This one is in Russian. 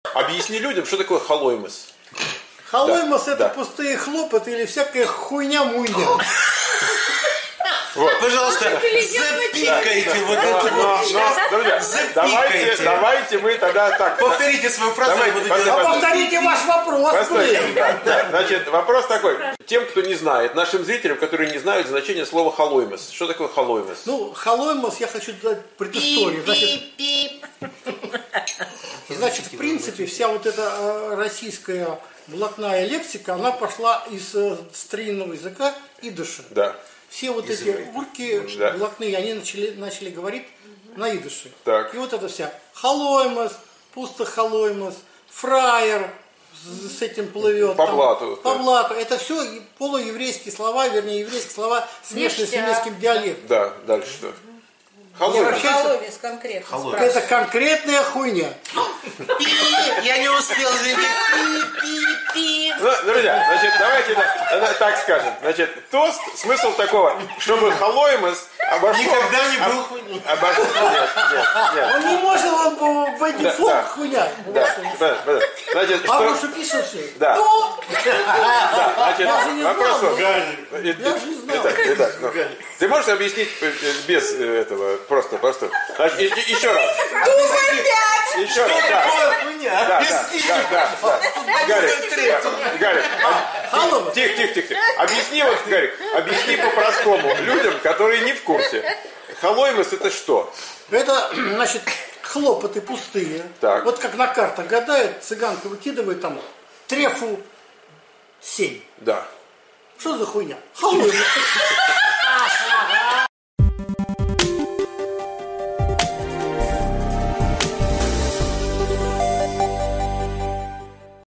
Объясни людям, что такое халоймос. Халоймос Да, это да. пустые хлопоты или всякая хуйня-муйня. Вот. Пожалуйста, запикайте вот это вот. Друзья, Запикайте. давайте мы тогда так. Повторите свою фразу, я буду Давайте, делать. Повторите ваш вопрос, Постойте, блин. да. Значит, вопрос такой. Тем, кто не знает, нашим зрителям, которые не знают значение слова халоймос. Что такое халоймос? Ну, халоймос, я хочу дать предысторию. Значит, в принципе, вся вот эта российская блатная лексика, она пошла из старинного языка идыша. Да. Все вот эти урки Да. блатные, они начали говорить на идыше. Так. И вот это вся халоймос, пусто-халоймос, фраер с этим плывет. По там, блату. По блату. Это все полуеврейские слова, вернее, еврейские слова, смешанные с Ништяк. немецким диалектом. Да, дальше что? Не Халоймос. обращайся. Холовец конкретно. Холовец. Это конкретная хуйня. Я не успел Ну, друзья, значит, давайте так скажем. Значит, тост, смысл такого, чтобы халоймос обошло... Никогда не был хуйней. Нет. Он не может, он в эти Да, флот да. хуйня. Да. Значит, А вы что... что пишете? Да. Ну, Да, значит, я же не знал. вопрос... Я же не знал. Итак, ну, ты можешь объяснить без этого, просто. Значит, еще раз. Еще раз, да. Какая хуйня? Да. Гарик, Халоймос. тихо. Объясни, вот, Гарик, объясни по-простому людям, которые не в курсе. Халоймос это что? Это, значит, хлопоты пустые. Так. Вот как на картах гадает, цыганка выкидывает там трефу 7. Да. Что за хуйня? Халоймос.